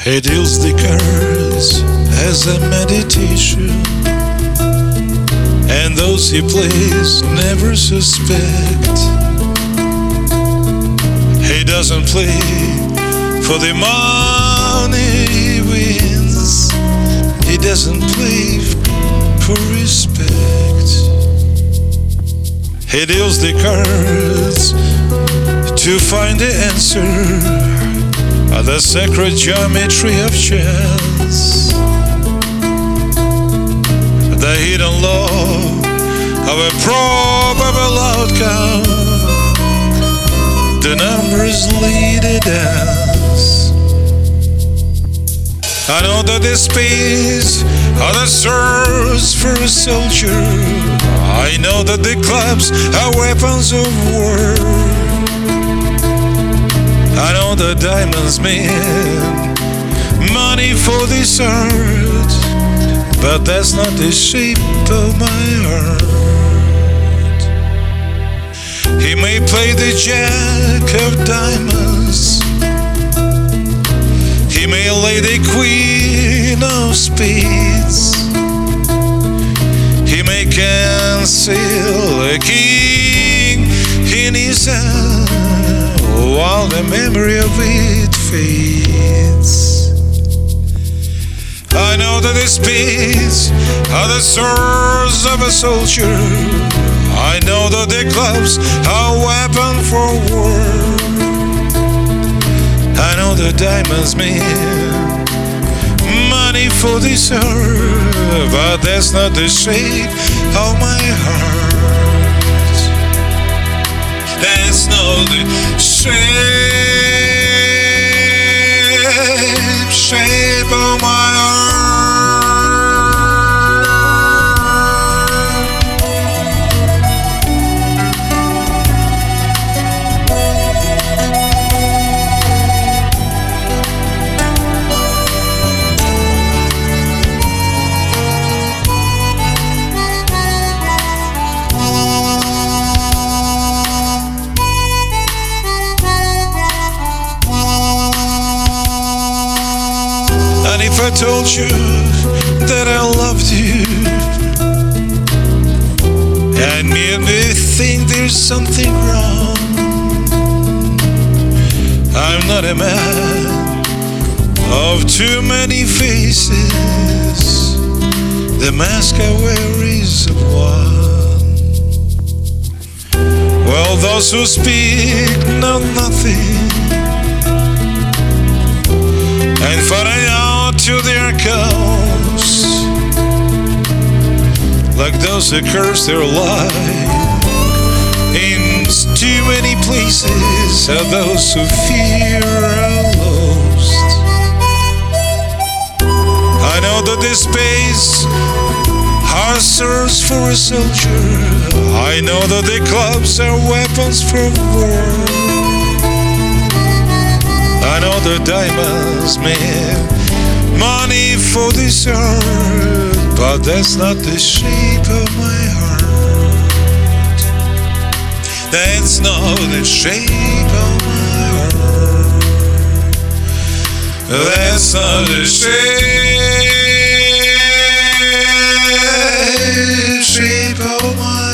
He deals the cards as a meditation, and those he plays never suspect. He doesn't play for the money he wins. He doesn't play for respect. He deals the cards to find the answer, the sacred geometry of chance, the hidden law of a probable outcome. The numbers lead a dance. I know that the space are the swords for a soldier. I know that the clubs are weapons of war. I know the diamonds mean money for this art, but that's not the shape of my heart. He may play the jack of diamonds, he may lay the queen of spades, he may conceal a king in his hand while the memory of it fades. I know that the spades are the swords of a soldier. I know that the clubs are a weapon for war. I know the diamonds mean money for this earth, but that's not the shape of my heart. That's not the shape of my heart. And if I told you that I loved you, and made me think there's something wrong, I'm not a man of too many faces. The mask I wear is of one. Well, those who speak know nothing, and finding out to their cause, like those who curse their life in too many places, are those who fear are lost. I know that this space are swords for a soldier. I know that the clubs are weapons for war. I know the diamonds mean money for this earth, but that's not the shape of my heart. That's not the shape of my heart. That's not the shape of my heart.